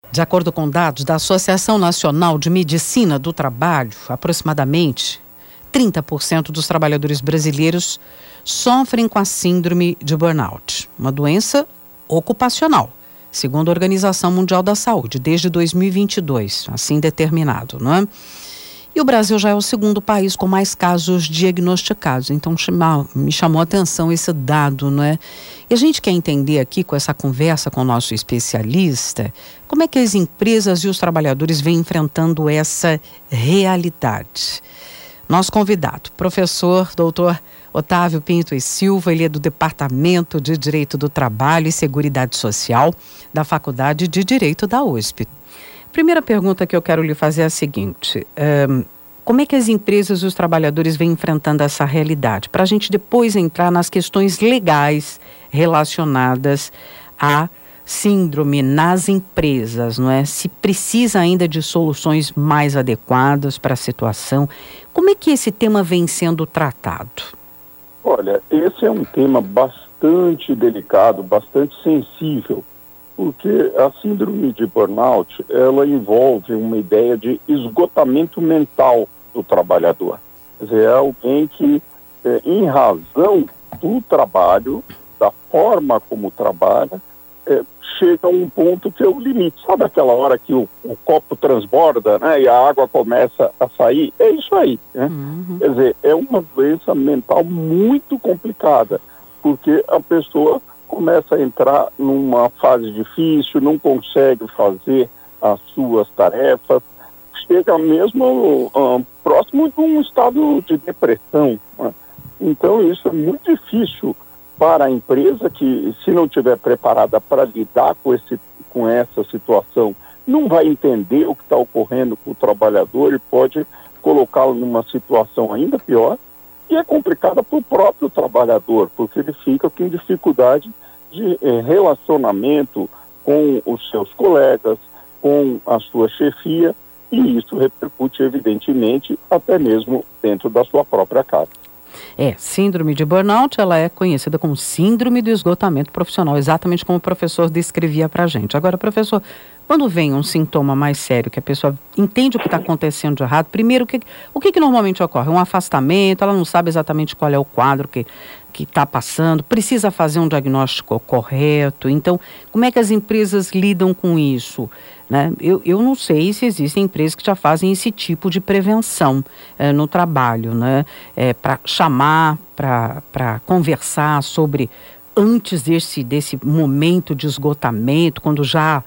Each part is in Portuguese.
De acordo com dados da Associação Nacional de Medicina do Trabalho, aproximadamente 30% dos trabalhadores brasileiros sofrem com a síndrome de burnout, uma doença ocupacional, segundo a Organização Mundial da Saúde, desde 2022, assim determinado, não é? E o Brasil já é o segundo país com mais casos diagnosticados, então me chamou a atenção esse dado, não é? E a gente quer entender aqui, com essa conversa com o nosso especialista, como é que as empresas e os trabalhadores vêm enfrentando essa realidade. Nosso convidado, professor doutor Otávio Pinto e Silva, ele é do Departamento de Direito do Trabalho e Seguridade Social da Faculdade de Direito da USP. Primeira pergunta que eu quero lhe fazer é a seguinte: como é que as empresas e os trabalhadores vêm enfrentando essa realidade? Para a gente depois entrar nas questões legais relacionadas à síndrome nas empresas, não é? Se precisa ainda de soluções mais adequadas para a situação. Como é que esse tema vem sendo tratado? Olha, esse é um tema bastante delicado, bastante sensível, porque a síndrome de burnout, ela envolve uma ideia de esgotamento mental do trabalhador. Quer dizer, é alguém que, em razão do trabalho, da forma como trabalha, chega a um ponto que é o limite. Sabe aquela hora que o copo transborda, né, e a água começa a sair? É isso aí, né? Uhum. Quer dizer, é uma doença mental muito complicada, porque a pessoa começa a entrar numa fase difícil, não consegue fazer as suas tarefas, chega mesmo próximo de um estado de depressão, né? Então isso é muito difícil para a empresa que, se não estiver preparada para lidar com essa situação, não vai entender o que está ocorrendo com o trabalhador e pode colocá-lo numa situação ainda pior, e é complicada para o próprio trabalhador, porque ele fica com dificuldade de relacionamento com os seus colegas, com a sua chefia, e isso repercute, evidentemente, até mesmo dentro da sua própria casa. Síndrome de burnout, ela é conhecida como síndrome do esgotamento profissional, exatamente como o professor descrevia para a gente. Agora, professor, quando vem um sintoma mais sério, que a pessoa entende o que está acontecendo de errado, primeiro, o que normalmente ocorre? Um afastamento, ela não sabe exatamente qual é o quadro que está passando, precisa fazer um diagnóstico correto. Então, como é que as empresas lidam com isso? Né? Eu não sei se existem empresas que já fazem esse tipo de prevenção no trabalho, né? Para chamar, para conversar sobre, antes desse momento de esgotamento, quando já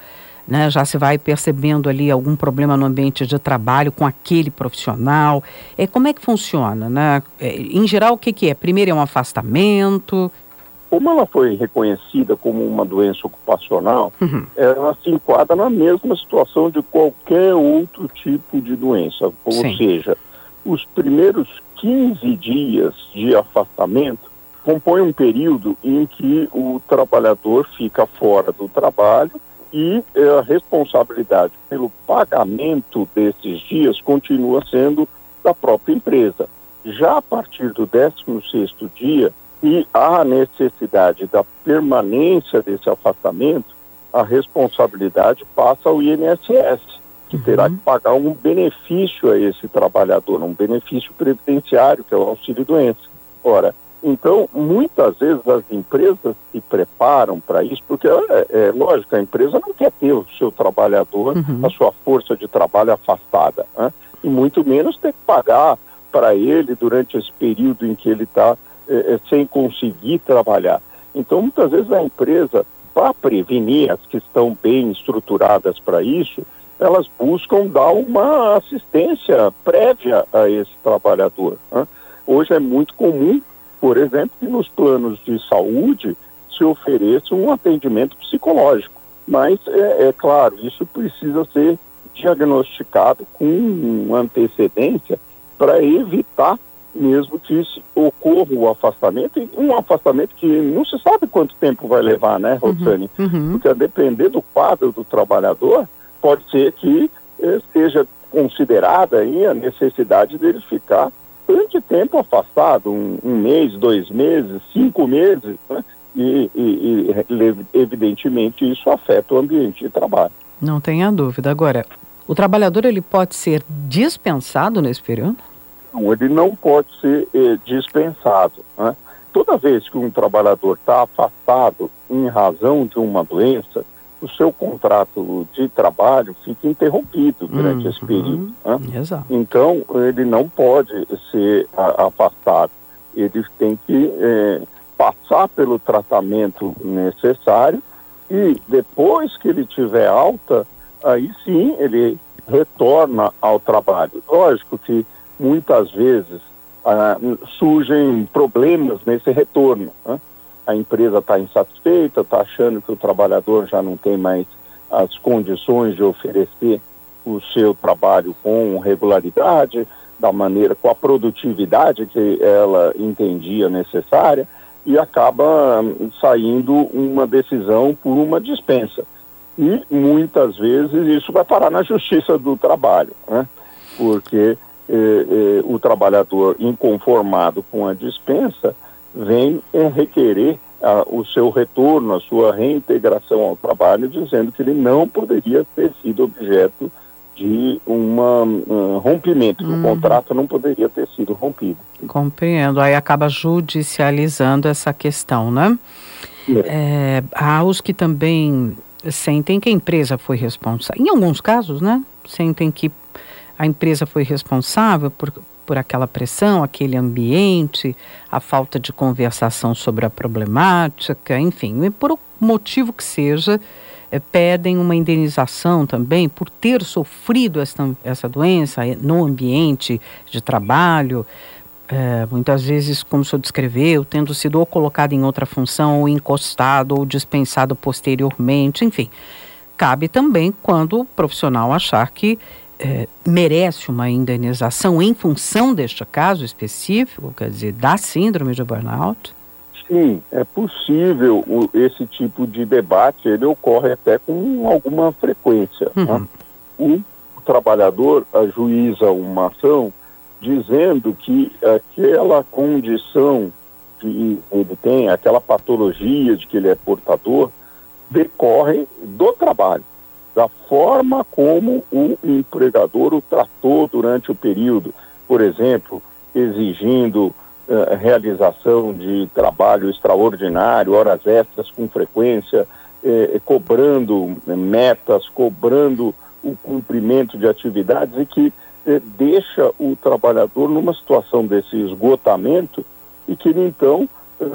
se vai percebendo ali algum problema no ambiente de trabalho com aquele profissional. Como é que funciona, né? Em geral, o que é? Primeiro é um afastamento. Como ela foi reconhecida como uma doença ocupacional, ela se enquadra na mesma situação de qualquer outro tipo de doença. Ou Sim. seja, os primeiros 15 dias de afastamento compõem um período em que o trabalhador fica fora do trabalho e a responsabilidade pelo pagamento desses dias continua sendo da própria empresa. Já a partir do 16º dia, e há necessidade da permanência desse afastamento, a responsabilidade passa ao INSS, que terá que pagar um benefício a esse trabalhador, um benefício previdenciário, que é o auxílio-doença. Ora, então, muitas vezes as empresas se preparam para isso, porque lógico, a empresa não quer ter o seu trabalhador, a sua força de trabalho afastada, né? E muito menos ter que pagar para ele durante esse período em que ele está sem conseguir trabalhar. Então, muitas vezes a empresa, para prevenir, as que estão bem estruturadas para isso, elas buscam dar uma assistência prévia a esse trabalhador, né? Hoje é muito comum, por exemplo, que nos planos de saúde se ofereça um atendimento psicológico. Mas, claro, isso precisa ser diagnosticado com antecedência para evitar mesmo que ocorra o afastamento, e um afastamento que não se sabe quanto tempo vai levar, né, Rosane? Porque a depender do quadro do trabalhador, pode ser que seja considerada aí a necessidade dele ficar tanto tempo afastado, um mês, 2 meses, 5 meses, né? E evidentemente isso afeta o ambiente de trabalho. Não tenha dúvida. Agora, o trabalhador ele pode ser dispensado nesse período? Não, ele não pode ser dispensado, né? Toda vez que um trabalhador está afastado em razão de uma doença, o seu contrato de trabalho fica interrompido durante esse período, né? Exato. Então, ele não pode ser afastado. Ele tem que passar pelo tratamento necessário e depois que ele tiver alta, aí sim ele retorna ao trabalho. Lógico que muitas vezes surgem problemas nesse retorno, né? A empresa está insatisfeita, está achando que o trabalhador já não tem mais as condições de oferecer o seu trabalho com regularidade, da maneira, com a produtividade que ela entendia necessária, e acaba saindo uma decisão por uma dispensa. E muitas vezes isso vai parar na Justiça do Trabalho, né? Porque o trabalhador inconformado com a dispensa vem requerer o seu retorno, a sua reintegração ao trabalho, dizendo que ele não poderia ter sido objeto de um rompimento, que o contrato não poderia ter sido rompido. Compreendo. Aí acaba judicializando essa questão, né? Há os que também sentem que a empresa foi responsável, em alguns casos, né? Sentem que a empresa foi responsável por aquela pressão, aquele ambiente, a falta de conversação sobre a problemática, enfim, por o motivo que seja, pedem uma indenização também por ter sofrido essa doença no ambiente de trabalho, muitas vezes, como o senhor descreveu, tendo sido ou colocado em outra função, ou encostado, ou dispensado posteriormente, enfim. Cabe também quando o profissional achar que merece uma indenização em função deste caso específico, quer dizer, da síndrome de burnout? Sim, é possível esse tipo de debate, ele ocorre até com alguma frequência. Né? O trabalhador ajuiza uma ação dizendo que aquela condição que ele tem, aquela patologia de que ele é portador, decorre do trabalho, da forma como o empregador o tratou durante o período, por exemplo, exigindo realização de trabalho extraordinário, horas extras com frequência, cobrando metas, cobrando o cumprimento de atividades e que deixa o trabalhador numa situação desse esgotamento e que ele, então,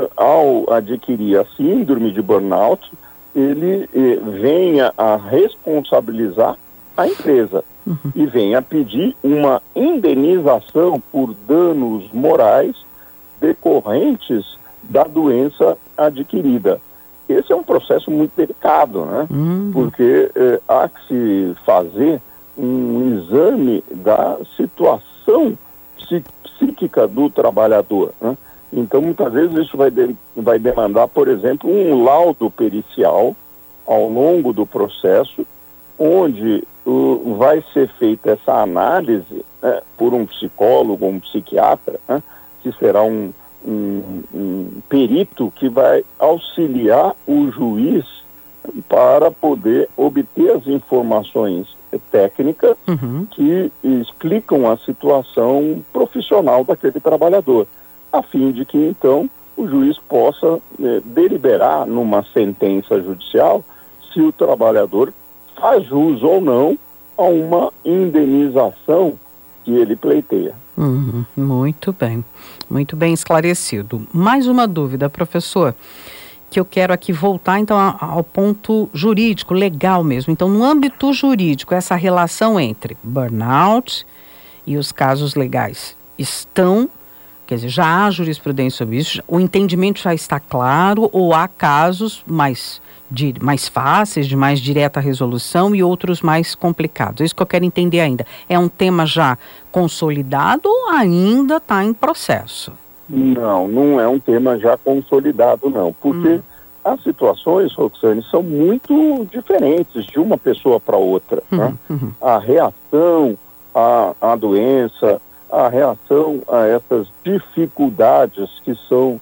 ao adquirir a síndrome de burnout, ele venha a responsabilizar a empresa e venha a pedir uma indenização por danos morais decorrentes da doença adquirida. Esse é um processo muito delicado, né? Porque há que se fazer um exame da situação psíquica do trabalhador, né? Então, muitas vezes isso vai demandar, por exemplo, um laudo pericial ao longo do processo, onde vai ser feita essa análise por um psicólogo, um psiquiatra, né, que será um perito que vai auxiliar o juiz para poder obter as informações técnicas que explicam a situação profissional daquele trabalhador, a fim de que, então, o juiz possa deliberar numa sentença judicial se o trabalhador faz jus ou não a uma indenização que ele pleiteia. Muito bem esclarecido. Mais uma dúvida, professor, que eu quero aqui voltar então ao ponto jurídico, legal mesmo. Então, no âmbito jurídico, essa relação entre burnout e os casos legais estão, quer dizer, já há jurisprudência sobre isso, o entendimento já está claro, ou há casos mais fáceis, de mais direta resolução e outros mais complicados? É isso que eu quero entender ainda. É um tema já consolidado ou ainda está em processo? Não é um tema já consolidado, não. Porque as situações, Roxane, são muito diferentes de uma pessoa para outra. Né? A reação à doença, a reação a essas dificuldades que são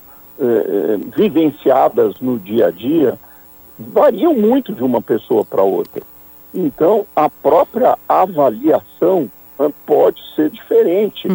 vivenciadas no dia a dia, variam muito de uma pessoa para outra. Então, a própria avaliação pode ser diferente.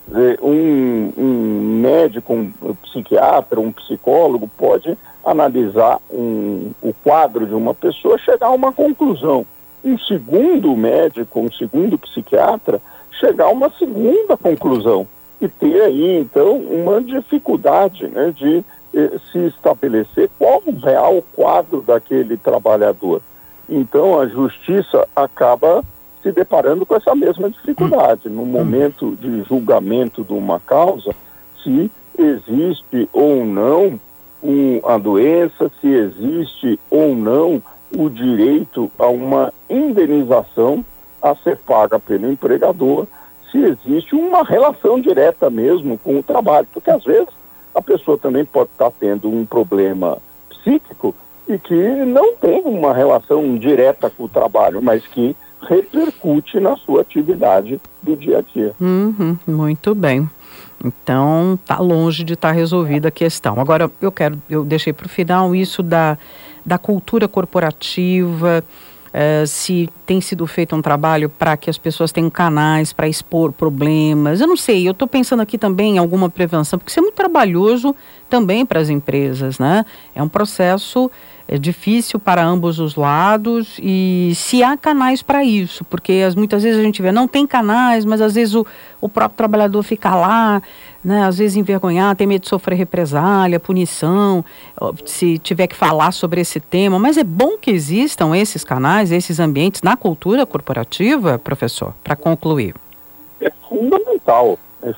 Um médico, um psiquiatra, um psicólogo pode analisar o quadro de uma pessoa, chegar a uma conclusão. Um segundo médico, um segundo psiquiatra, chegar a uma segunda conclusão. E ter aí, então, uma dificuldade, né, de se estabelecer qual o real quadro daquele trabalhador. Então, a justiça acaba se deparando com essa mesma dificuldade. No momento de julgamento de uma causa, se existe ou não a doença, se existe ou não o direito a uma indenização a ser paga pelo empregador, se existe uma relação direta mesmo com o trabalho, porque às vezes a pessoa também pode estar tendo um problema psíquico e que não tem uma relação direta com o trabalho, mas que repercute na sua atividade do dia a dia. Muito bem. Então, está longe de estar resolvida a questão. Agora, eu deixei para o final isso da cultura corporativa, se tem sido feito um trabalho para que as pessoas tenham canais para expor problemas. Eu não sei, eu estou pensando aqui também em alguma prevenção, porque isso é muito trabalhoso também para as empresas, né? É um processo difícil para ambos os lados, e se há canais para isso, porque muitas vezes a gente vê, não tem canais, mas às vezes o próprio trabalhador fica lá, né, às vezes envergonhado, tem medo de sofrer represália, punição, se tiver que falar sobre esse tema, mas é bom que existam esses canais, esses ambientes na cultura corporativa, professor, para concluir. É fundamental.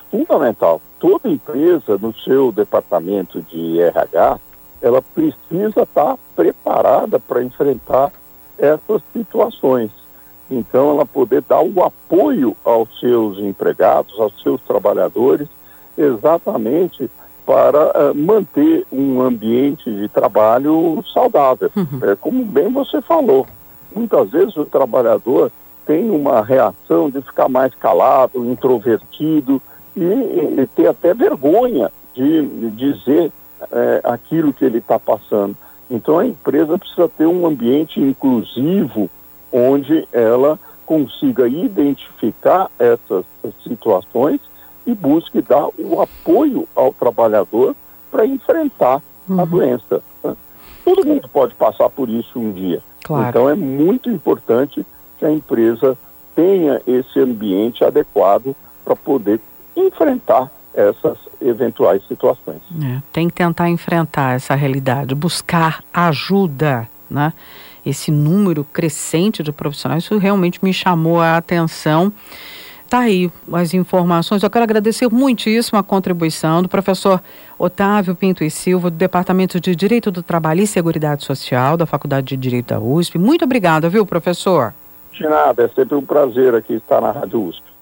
Toda empresa, no seu departamento de RH, ela precisa estar preparada para enfrentar essas situações. Então, ela poder dar o apoio aos seus empregados, aos seus trabalhadores, exatamente para manter um ambiente de trabalho saudável. Como bem você falou, muitas vezes o trabalhador tem uma reação de ficar mais calado, introvertido e ter até vergonha de dizer aquilo que ele está passando. Então a empresa precisa ter um ambiente inclusivo onde ela consiga identificar essas situações e busque dar o apoio ao trabalhador para enfrentar a doença. Todo mundo pode passar por isso um dia. Claro. Então é muito importante que a empresa tenha esse ambiente adequado para poder enfrentar essas eventuais situações. Tem que tentar enfrentar essa realidade, buscar ajuda, né? Esse número crescente de profissionais, isso realmente me chamou a atenção. Tá aí as informações. Eu quero agradecer muitíssimo a contribuição do professor Otávio Pinto e Silva, do Departamento de Direito do Trabalho e Seguridade Social, da Faculdade de Direito da USP. Muito obrigada, viu, professor? De nada, é sempre um prazer aqui estar na Rádio USP.